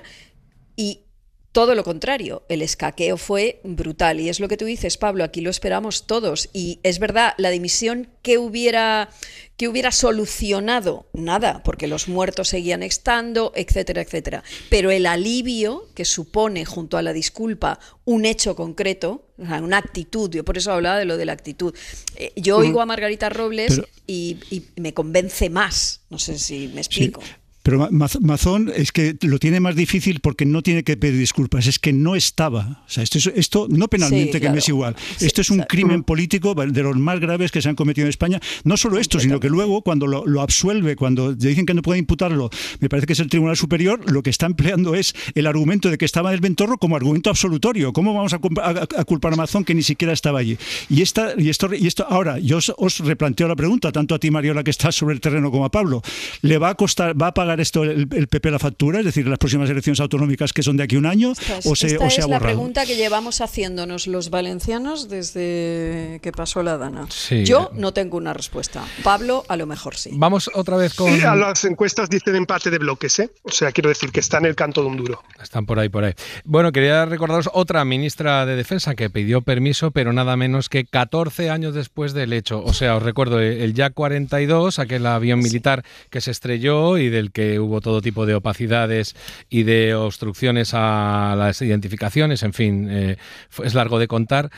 Y todo lo contrario, el escaqueo fue brutal. Y es lo que tú dices, Pablo, aquí lo esperamos todos. Y es verdad, la dimisión que hubiera, que hubiera solucionado, nada, porque los muertos seguían estando, etcétera, etcétera. Pero el alivio que supone, junto a la disculpa, un hecho concreto, una actitud, yo por eso hablaba de lo de la actitud. Eh, yo oigo a Margarita Robles Pero... y, y me convence más. No sé si me explico. Sí. Pero Mazón es que lo tiene más difícil porque no tiene que pedir disculpas, es que no estaba. O sea, esto, es, esto no penalmente, sí, claro, que me es igual. Sí, esto es un exacto. crimen político de los más graves que se han cometido en España. No solo esto, sino que luego cuando lo, lo absuelve, cuando dicen que no puede imputarlo, me parece que es el Tribunal Superior, lo que está empleando es el argumento de que estaba en el Ventorro como argumento absolutorio. ¿Cómo vamos a, a, a culpar a Mazón que ni siquiera estaba allí? Y, esta, y, esto, y esto, ahora, yo os, os replanteo la pregunta, tanto a ti, Mariola, que estás sobre el terreno, como a Pablo. ¿Le va a costar, va a pagar esto el, el P P la factura, es decir, las próximas elecciones autonómicas que son de aquí a un año? Esta es, o se, esta o se es ha la borrado? pregunta que llevamos haciéndonos los valencianos desde que pasó la Dana. Sí. Yo no tengo una respuesta. Pablo, a lo mejor sí. Vamos otra vez con... Sí, a las encuestas dicen empate de bloques, ¿eh? O sea, quiero decir que está en el canto de un duro. Están por ahí, por ahí. Bueno, quería recordaros otra ministra de Defensa que pidió permiso, pero nada menos que catorce años después del hecho. O sea, os recuerdo el Yak cuarenta y dos, aquel avión militar que se estrelló y del que hubo todo tipo de opacidades y de obstrucciones a las identificaciones, en fin, eh, es largo de contar.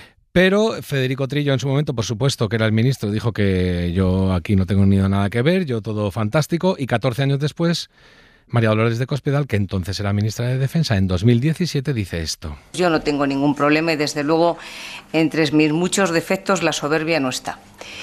Pero Federico Trillo en su momento, por supuesto, que era el ministro, dijo que yo aquí no tengo ni nada que ver, yo todo fantástico, y catorce años después, María Dolores de Cospedal, que entonces era ministra de Defensa, en dos mil diecisiete dice esto. Yo no tengo ningún problema y desde luego entre mis muchos defectos la soberbia no está.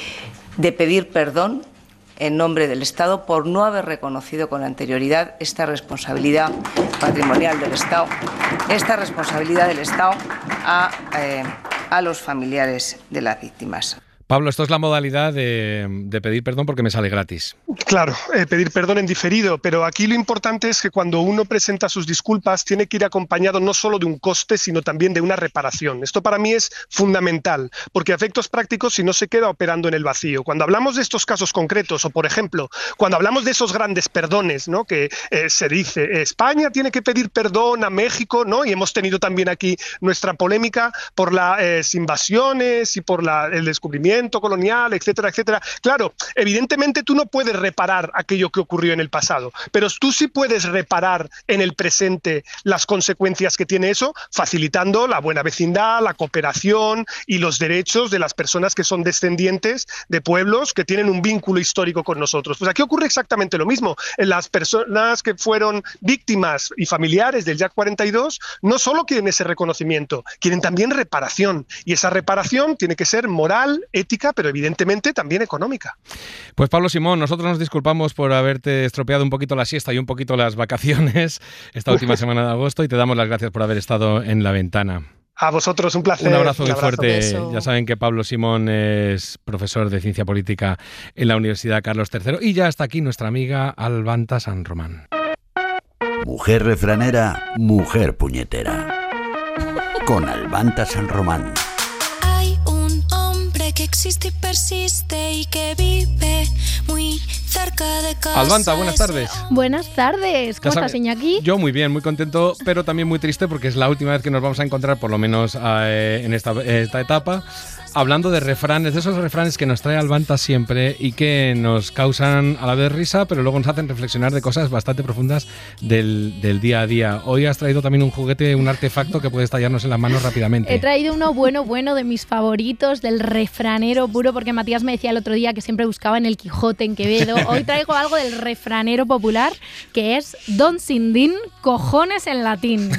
De pedir perdón en nombre del Estado por no haber reconocido con anterioridad esta responsabilidad patrimonial del Estado, esta responsabilidad del Estado a, eh, a los familiares de las víctimas. Pablo, esto es la modalidad de, de pedir perdón porque me sale gratis. Claro, eh, pedir perdón en diferido, pero aquí lo importante es que cuando uno presenta sus disculpas tiene que ir acompañado no solo de un coste, sino también de una reparación. Esto para mí es fundamental, porque a efectos prácticos si no se queda operando en el vacío. Cuando hablamos de estos casos concretos, o por ejemplo, cuando hablamos de esos grandes perdones, ¿no? Que eh, se dice, España tiene que pedir perdón a México, ¿no? Y hemos tenido también aquí nuestra polémica por las eh, invasiones y por la, el descubrimiento colonial, etcétera, etcétera. Claro, evidentemente tú no puedes reparar aquello que ocurrió en el pasado, pero tú sí puedes reparar en el presente las consecuencias que tiene eso, facilitando la buena vecindad, la cooperación y los derechos de las personas que son descendientes de pueblos que tienen un vínculo histórico con nosotros. Pues aquí ocurre exactamente lo mismo. Las personas que fueron víctimas y familiares del Yak cuarenta y dos no solo quieren ese reconocimiento, quieren también reparación, y esa reparación tiene que ser moral, ética, pero evidentemente también económica. Pues Pablo Simón, nosotros nos disculpamos por haberte estropeado un poquito la siesta y un poquito las vacaciones esta última semana de agosto, y te damos las gracias por haber estado en La Ventana. A vosotros, un placer. Un abrazo muy un abrazo, fuerte. beso. Ya saben que Pablo Simón es profesor de Ciencia Política en la Universidad Carlos tercero, y ya está aquí nuestra amiga Albanta San Román. Mujer refranera, mujer puñetera. Con Albanta San Román. Que existe y persiste y que vive muy cerca de casa. Albanta, buenas tardes. Buenas tardes. ¿Cómo estás, Iñaki? Yo muy bien, muy contento, pero también muy triste porque es la última vez que nos vamos a encontrar, por lo menos eh, en esta, esta etapa. hablando de refranes, de esos refranes que nos trae Albanta siempre y que nos causan a la vez risa, pero luego nos hacen reflexionar de cosas bastante profundas del, del día a día. Hoy has traído también un juguete, un artefacto que puede estallarnos en las manos rápidamente. He traído uno bueno, bueno, de mis favoritos, del refranero puro, porque Matías me decía el otro día que siempre buscaba en el Quijote, en Quevedo. Hoy traigo algo del refranero popular, que es Don Sindín, cojones en latín.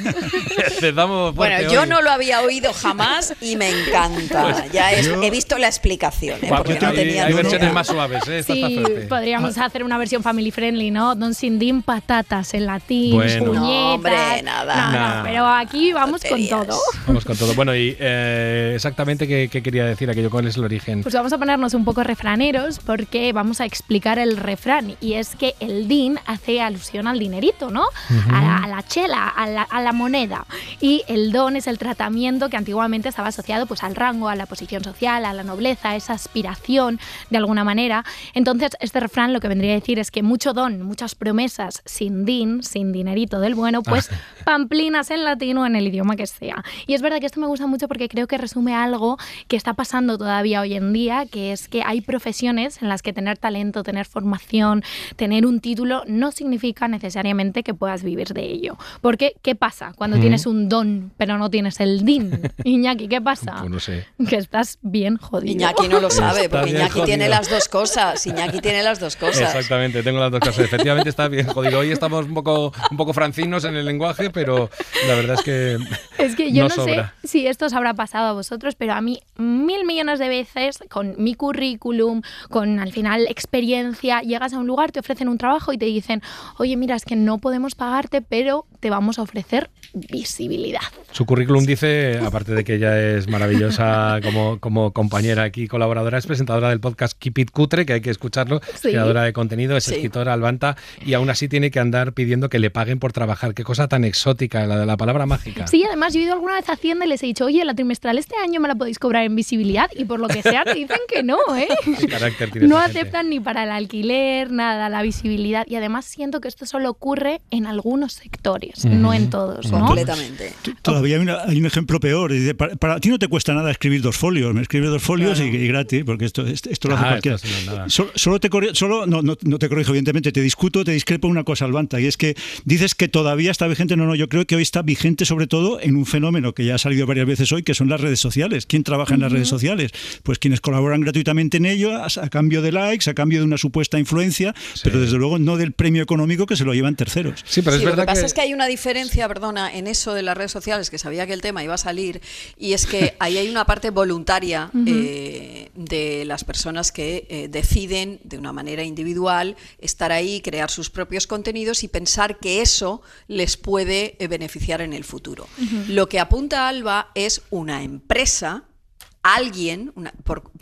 Te damos bueno, fuerte yo hoy. no lo había oído jamás y me encanta. Pues, ya es, he visto la explicación, ¿eh? Porque no hay, tenía hay ni versiones idea. más suaves, ¿eh? Esta Sí, está fuerte. podríamos hacer una versión family friendly, ¿no? Don Sindín, patatas en latín, Bueno. puñetas. No, hombre, nada. No, no, Nah. pero aquí vamos Tonterías. con todo. Vamos con todo. Bueno, y eh, exactamente qué, qué quería decir aquello, cuál es el origen. Pues vamos a ponernos un poco refraneros porque vamos a explicar el refrán. Y es que el din hace alusión al dinerito, ¿no? Ujú. A, la, a la chela, a la, a la moneda. Y el don es el tratamiento que antiguamente estaba asociado pues, al rango, a la posición social, a la nobleza, a esa aspiración de alguna manera. Entonces, este refrán lo que vendría a decir es que mucho don, muchas promesas sin din, sin dinerito del bueno, pues Ah. pamplinas en latín o en el idioma que sea. Y es verdad que esto me gusta mucho porque creo que resume algo que está pasando todavía hoy en día, que es que hay profesiones en las que tener talento, tener formación, tener un título no significa necesariamente que puedas vivir de ello. Porque, ¿qué pasa cuando Mm. tienes un don pero no tienes el din? Iñaki, ¿qué pasa? Pues no sé. Que estás bien jodido. Iñaki no lo sabe, Está porque bien Iñaki tiene jodido. las dos cosas. Iñaki tiene las dos cosas. Exactamente, tengo las dos cosas. Efectivamente está bien jodido. Hoy estamos un poco, un poco francinos en el lenguaje, pero la verdad es que Es que yo no no, sobra. sé si esto os habrá pasado a vosotros, pero a mí mil millones de veces con mi currículum, con al final experiencia, llegas a un lugar, te ofrecen un trabajo y te dicen, oye, mira, es que no podemos pagarte, pero te vamos a ofrecer visibilidad. Su currículum dice, aparte de que ella es maravillosa como, como compañera aquí, colaboradora, es presentadora del podcast Keep It Cutre, que hay que escucharlo, Sí. creadora de contenido, es Sí. escritora, Albanta, y aún así tiene que andar pidiendo que le paguen por trabajar. Qué cosa tan exótica, la de la palabra mágica. Sí, además yo he ido alguna vez a Hacienda y les he dicho, oye, la trimestral este año me la podéis cobrar en visibilidad, y por lo que sea te dicen que no, ¿eh? Qué carácter tiene No esta gente. aceptan ni para el alquiler, nada, la visibilidad. Y además siento que esto solo ocurre en algunos sectores, Ujú. no en todos, ¿no? Completamente. Todavía hay, una- hay un ejemplo peor. Dice, para, para ti no te cuesta nada escribir dos folios. Me escribe dos folios y, y gratis, porque esto, esto, esto lo hace Ah, cualquiera. esto sí no es nada. Solo, solo te corri- solo no, no, no te corrijo, evidentemente, te discuto, te discrepo una cosa, Albanta, y es que dices que todavía está vigente. No, no, yo creo que hoy está vigente sobre todo en un fenómeno que ya ha salido varias veces hoy, que son las redes sociales. ¿Quién trabaja en las Ujú. redes sociales? Pues quienes colaboran gratuitamente en ello, a, a cambio de likes, a cambio de una supuesta influencia, pero desde luego no del premio económico que se lo llevan terceros. Sí, pero Sí, lo que pasa es que hay una diferencia, perdona, en eso de las redes sociales, que sabía que el tema iba a salir, y es que ahí hay una parte voluntaria Ujú. eh, de las personas que eh, deciden de una manera individual estar ahí, crear sus propios contenidos y pensar que eso les puede eh, beneficiar en el futuro. Ujú. Lo que apunta Alba es una empresa, alguien una- por,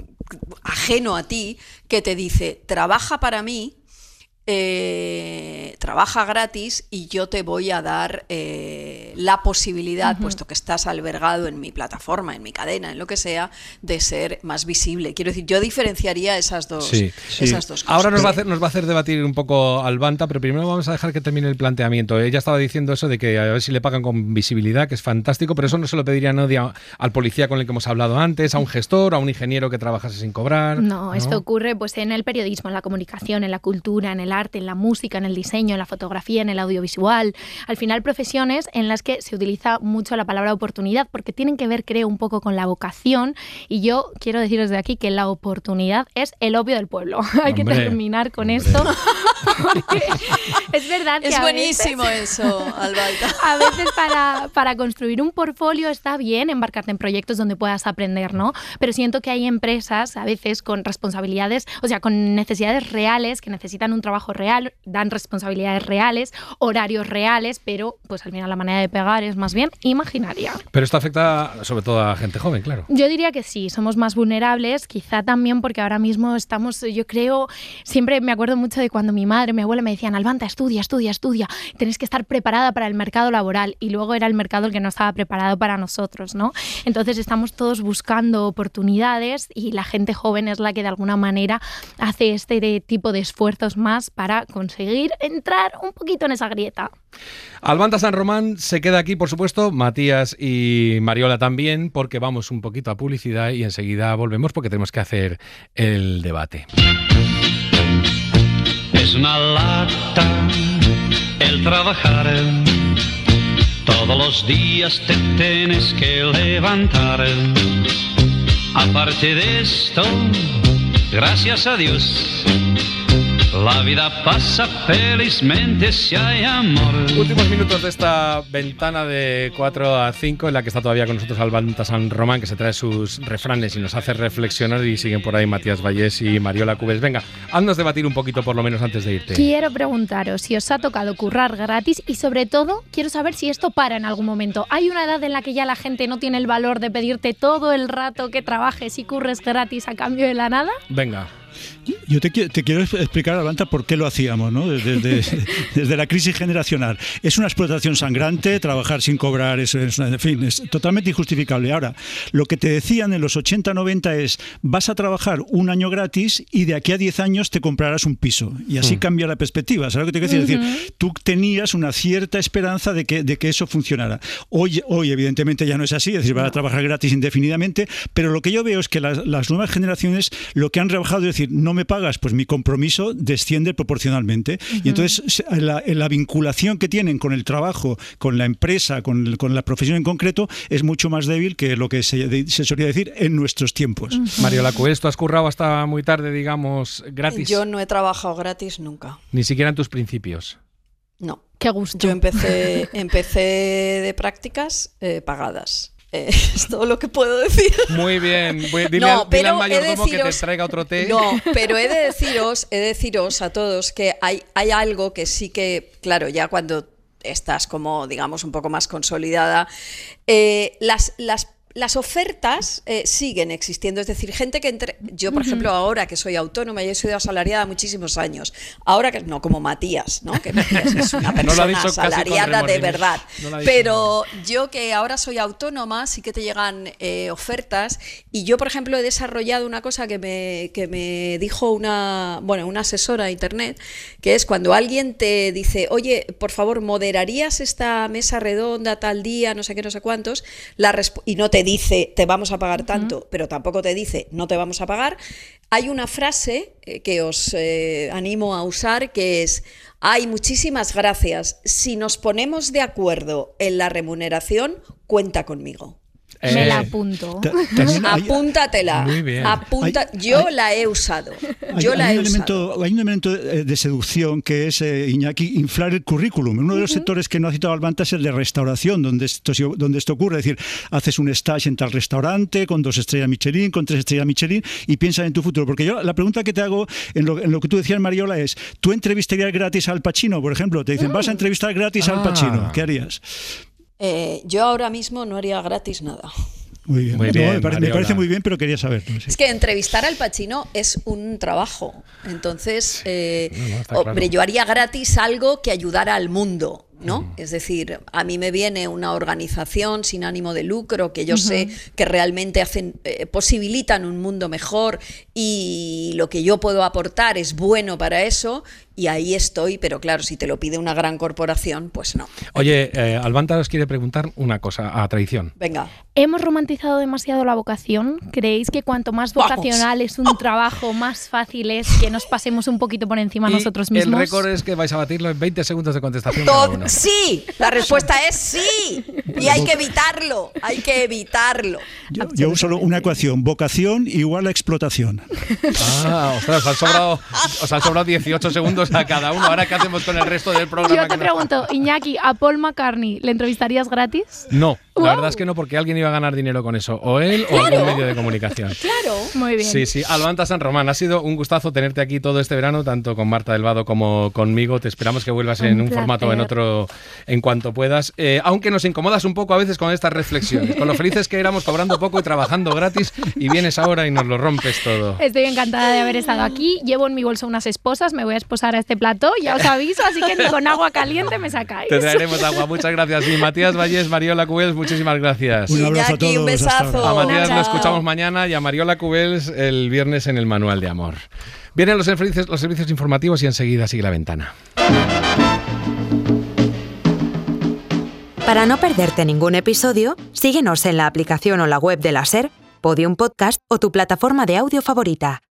ajeno a ti, que te dice, trabaja para mí, eh, trabaja gratis y yo te voy a dar eh, la posibilidad, Ujú. puesto que estás albergado en mi plataforma, en mi cadena, en lo que sea, de ser más visible. Quiero decir, yo diferenciaría esas dos, Sí, sí. esas dos cosas. Ahora nos va, a hacer, nos va a hacer debatir un poco Albanta, pero primero vamos a dejar que termine el planteamiento. Ella estaba diciendo eso de que a ver si le pagan con visibilidad, que es fantástico, pero eso no se lo pediría nadie a- al policía con el que hemos hablado antes, a un gestor, a un ingeniero que trabajase sin cobrar. No, esto ocurre pues en el periodismo, en la comunicación, en la cultura, en el arte, en la música, en el diseño, en la fotografía, en el audiovisual. Al final, profesiones en las que se utiliza mucho la palabra oportunidad porque tienen que ver, creo, un poco con la vocación. Y yo quiero decir desde aquí que la oportunidad es el opio del pueblo. Hay que Hombre, terminar con esto. Porque es verdad que Es a buenísimo veces- eso, Albalta. A veces para, para construir un portfolio está bien embarcarte en proyectos donde puedas aprender, ¿no? Pero siento que hay empresas a veces con responsabilidades, o sea, con necesidades reales, que necesitan un trabajo real, dan responsabilidades reales, horarios reales, pero pues al final la manera de pegar es más bien imaginaria. Pero esto afecta sobre todo a gente joven, claro. Yo diría que sí, somos más vulnerables, quizá también porque ahora mismo estamos, yo creo, siempre me acuerdo mucho de cuando mi madre, mi abuela me decían, Albanta, estudia, estudia, estudia, tenés que estar preparada para el mercado laboral, y luego era el mercado el que no estaba preparado para nosotros, ¿no? Entonces estamos todos buscando oportunidades y la gente joven es la que de alguna manera hace este de- tipo de esfuerzos más para conseguir entrar un poquito en esa grieta. Albanta San Román se queda aquí, por supuesto, Matías y Mariola también, porque vamos un poquito a publicidad y enseguida volvemos porque tenemos que hacer el debate. Es una lata el trabajar, todos los días te tienes que levantar. Aparte de esto, gracias a Dios, la vida pasa felizmente si hay amor. Últimos minutos de esta ventana de cuatro a cinco en la que está todavía con nosotros Albanta San Román, que se trae sus refranes y nos hace reflexionar, y siguen por ahí Matías Vallés y Mariola Cubes. Venga, haznos debatir un poquito por lo menos antes de irte. Quiero preguntaros si os ha tocado currar gratis y sobre todo quiero saber si esto para en algún momento. ¿Hay una edad en la que ya la gente no tiene el valor de pedirte todo el rato que trabajes y curres gratis a cambio de la nada? Venga. Yo te, te quiero explicar, Albanta, por qué lo hacíamos, ¿no? Desde, desde, desde la crisis generacional. Es una explotación sangrante, trabajar sin cobrar, eso es, en fin, es totalmente injustificable. Ahora, lo que te decían en los ochenta noventa es, vas a trabajar un año gratis y de aquí a diez años te comprarás un piso. Y así mm. cambia la perspectiva. ¿Sabes lo que te quiero decir? Uh-huh. Es decir, tú tenías una cierta esperanza de que, de que eso funcionara. Hoy, hoy, evidentemente, ya no es así, es decir, vas a trabajar gratis indefinidamente, pero lo que yo veo es que las, las nuevas generaciones lo que han rebajado es decir, no me pagas, pues mi compromiso desciende proporcionalmente. Uh-huh. Y entonces la, la vinculación que tienen con el trabajo, con la empresa, con, con la profesión en concreto, es mucho más débil que lo que se, se solía decir en nuestros tiempos. Uh-huh. Mariola Cubes, ¿tú has currado hasta muy tarde, digamos, gratis? Yo no he trabajado gratis nunca. Ni siquiera en tus principios. No. Qué gusto. Yo empecé, empecé de prácticas eh, pagadas. Eh, es todo lo que puedo decir. Muy bien. Dile, no, al, dile al mayordomo deciros, que te traiga otro té. No, pero he de deciros, he de deciros a todos que hay, hay algo que sí que, claro, ya cuando estás como, digamos, un poco más consolidada, eh, las, las Las ofertas eh, siguen existiendo, es decir, gente que entre... Yo, por uh-huh. ejemplo, ahora que soy autónoma y he sido asalariada muchísimos años, ahora que no como Matías, ¿no? Que Matías es una persona no asalariada de verdad, no pero yo que ahora soy autónoma sí que te llegan eh, ofertas y yo, por ejemplo, he desarrollado una cosa que me, que me dijo una, bueno, una asesora de internet, que es cuando alguien te dice, oye, por favor, ¿moderarías esta mesa redonda tal día, no sé qué, no sé cuántos? La resp- y no te dice te vamos a pagar tanto, uh-huh. pero tampoco te dice no te vamos a pagar. Hay una frase eh, que os eh, animo a usar que es: ay, muchísimas gracias, si nos ponemos de acuerdo en la remuneración, cuenta conmigo. Eh, Me la apunto. Apúntatela. Muy bien. Apunta, hay, yo hay, la he usado. Yo hay, la hay he un usado. Elemento, hay un elemento de, de seducción que es, eh, Iñaki, inflar el currículum. Uno de los uh-huh. sectores que no ha citado Albanta es el de restauración, donde esto, donde esto ocurre. Es decir, haces un stage en tal restaurante con dos estrellas Michelin, con tres estrellas Michelin y piensas en tu futuro. Porque yo la pregunta que te hago en lo, en lo que tú decías, Mariola, es: ¿tú entrevistarías gratis al Pacino, por ejemplo? Te dicen, vas a entrevistar gratis ah. al Pacino. ¿Qué harías? Eh, yo ahora mismo no haría gratis nada. Muy bien, muy bien no, me, parece, me parece muy bien, pero quería saber. No sé. Es que entrevistar al Pacino es un trabajo. Entonces, eh, no, no, hombre, claro. yo haría gratis algo que ayudara al mundo, ¿no? Uh-huh. Es decir, a mí me viene una organización sin ánimo de lucro que yo uh-huh. sé que realmente hacen, eh, posibilitan un mundo mejor y lo que yo puedo aportar es bueno para eso. Y ahí estoy, pero claro, si te lo pide una gran corporación, pues no. Oye, eh, Albanta os quiere preguntar una cosa a traición. Venga. ¿Hemos romantizado demasiado la vocación? ¿Creéis que cuanto más vocacional Vamos. es un oh. trabajo, más fácil es que nos pasemos un poquito por encima y nosotros mismos? El récord es que vais a batirlo en veinte segundos de contestación. Todo, sí, la respuesta es sí. Y hay que evitarlo, hay que evitarlo. Yo, yo uso una ecuación, vocación igual a explotación. Ah, ostras, os han sobrado, os han sobrado dieciocho segundos a cada uno. Ahora, ¿qué hacemos con el resto del programa? Yo te pregunto, nos... Iñaki, ¿a Paul McCartney le entrevistarías gratis? No, wow. la verdad es que no, porque alguien iba a ganar dinero con eso. O él claro. o algún medio de comunicación. Claro. Muy bien. Sí, sí. Albanta San Román, ha sido un gustazo tenerte aquí todo este verano, tanto con Marta del Vado como conmigo. Te esperamos que vuelvas un en un placer. formato o en otro en cuanto puedas. Eh, aunque nos incomodas un poco a veces con estas reflexiones, con lo felices que éramos cobrando poco y trabajando gratis, y vienes ahora y nos lo rompes todo. Estoy encantada de haber estado aquí. Llevo en mi bolso unas esposas, me voy a esposar a este plató, ya os aviso, así que ni con agua caliente me sacáis. Te traeremos agua, muchas gracias. Y Matías Vallés, Mariola Cubels, muchísimas gracias. Un abrazo a todos. Un besazo. A Matías lo escuchamos mañana y a Mariola Cubels el viernes en el Manual de Amor. Vienen los servicios, los servicios informativos y enseguida sigue La Ventana. Para no perderte ningún episodio, síguenos en la aplicación o la web de la SER, Podium Podcast o tu plataforma de audio favorita.